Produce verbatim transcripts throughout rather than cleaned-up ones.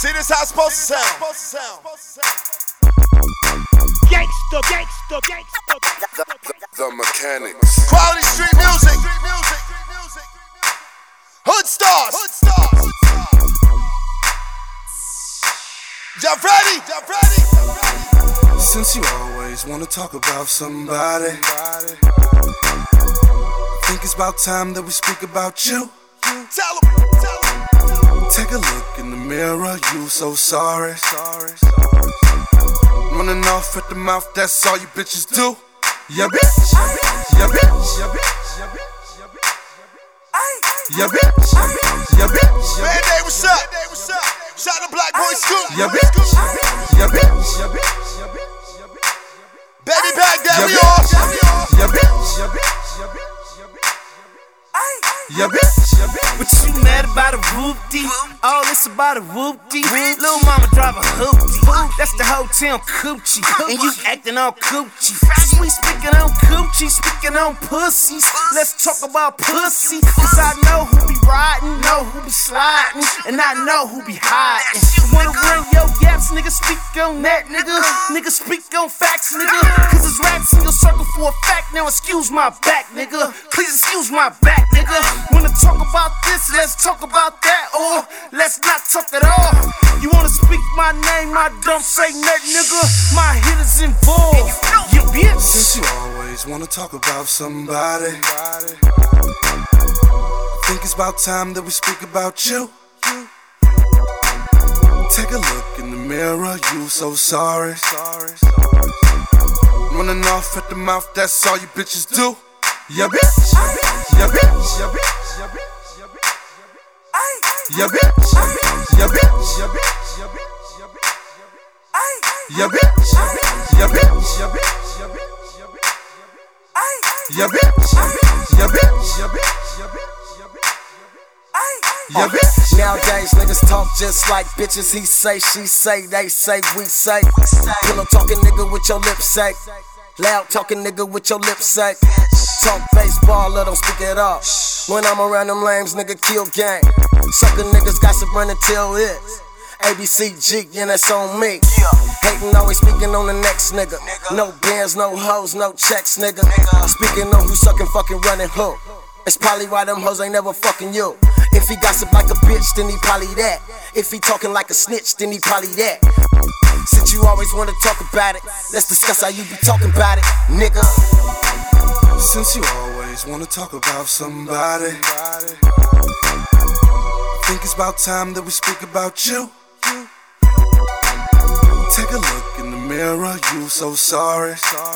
See, this how it's supposed to sound. Gangsta, gangsta, gangsta. The, the, the Mechanics. Quality street music. Hood stars. Hood stars. Y'all ready? Y'all ready? Since you always wanna talk about somebody, I think it's about time that we speak about you. Tell 'em, tell 'em. Take a look in the mirror, you so sorry. Running off at the mouth, that's all you bitches do. Yeah, bitch. Yeah, bitch. Yeah, bitch. Yeah, bitch. Yeah, bitch. Yeah, bitch. Band-Aid, what's up? What's up? Shout out to Black Boy Scoop. Yeah, bitch. Yeah, bitch. Yeah, bitch. Baby Baghdad, we Yeah, all. bitch. Yeah, bitch. Yeah, bitch. Yeah, bitch. Yeah, bitch. Yeah, bitch. What you mad about a whoopty? All this about a whoopty. Lil' mama drive a hoopty. That's the hotel coochie. And you acting all coochie. We speaking on coochie, speaking on pussies. Let's talk about pussy. Cause I know who be riding, know who be sliding, and I know who be hiding. Wanna run your gaps, nigga, speak on that, nigga. Nigga, speak on facts, nigga. Cause it's rats in your circle for a fact. Now excuse my back, nigga. Please excuse my back, nigga. Wanna talk about this, let's talk about that. Or let's not talk at all. You wanna speak my name, I don't say nothing, nigga. My hit is involved, you bitch. Since you always wanna talk about somebody, I think it's about time that we speak about you. Take a look in the mirror, you so sorry. Running off at the mouth, that's all you bitches do. Yeah, bitch. Yeah, bitch. Yeah, bitch. Yeah, bitch. Yeah, bitch. Yeah, bitch. Yeah, bitch. Yeah, bitch. Yeah, bitch. Yeah, bitch. Yeah, bitch. Yeah, bitch. Yeah, bitch. Yeah, bitch. Nowadays niggas talk just like bitches. He say, she say, they say, we say. Pillow talking nigga with your lips say. Loud talking nigga with your lips say. Talk baseball, let them speak it up. When I'm around them lames, nigga kill gang. Sucker niggas gossip running till it. A B C G, and that's on me. Hating always speaking on the next nigga. No bands, no hoes, no checks, nigga. Speaking on who sucking, fucking running who. It's probably why them hoes ain't never fucking you. If he gossip like a bitch, then he probably that. If he talking like a snitch, then he probably that. Since you always wanna talk about it, let's discuss how you be talking about it, nigga. Since you always wanna talk about somebody, I think it's about time that we speak about you. Take a look in the mirror, you so sorry.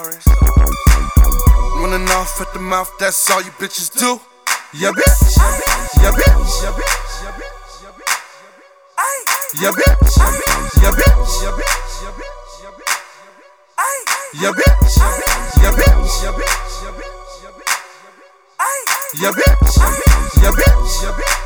Running off at the mouth, that's all you bitches do. Yeah, bitch. Yeah, bitch. Yeah, bitch. Yeah, bitch. Yeah, bitch. Yeah, bitch. Yeah, bitch. Yeah, bitch. Yeah, bitch.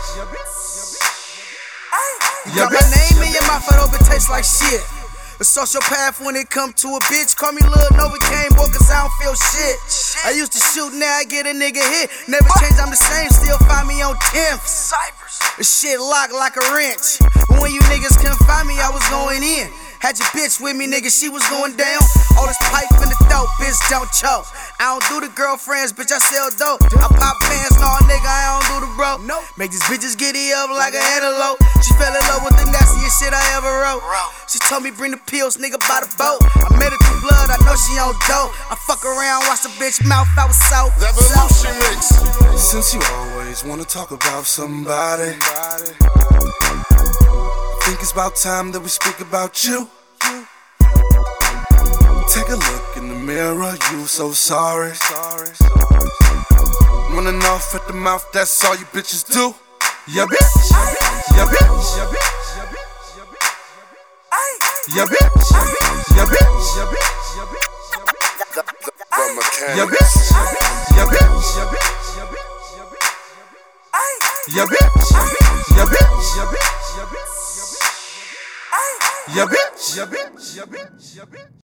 Yeah, Got my name in your mouth, I hope it tastes like shit. A sociopath when it come to a bitch. Call me Lil Novocaine, boy, cause I don't feel shit. I used to shoot, now I get a nigga hit. Never change, I'm the same, still find me on tenth. The shit locked like a wrench. But when you niggas couldn't find me, I was going in. Had your bitch with me, nigga, she was going down. All this pipe in the throat, bitch, don't choke. I don't do the girlfriends, bitch, I sell dope. I pop fans, no, nigga, I don't do the bro. Make these bitches giddy up like a antelope. She fell in love with the nastiest shit I ever wrote. She told me bring the pills, nigga, by the boat. I met her through blood, I know she on dope. I fuck around, watch the bitch mouth, I was so. Revolution mix. Since you always wanna talk about somebody, I think it's about time that we speak about you. Take a look in the mirror, you so sorry. Running off at the mouth, that's all you bitches do. Yeah, bitch. Yeah, bitch. Yeah, bitch. Yeah, bitch. Yeah, bitch. The, the, the Mechanics. Yeah, bitch. Yeah, bitch. Yeah, bitch. Yeah, bitch. Yeah, bitch. Yeah, bitch. Yeah, bitch. Yeah, bitch. Yeah, bitch.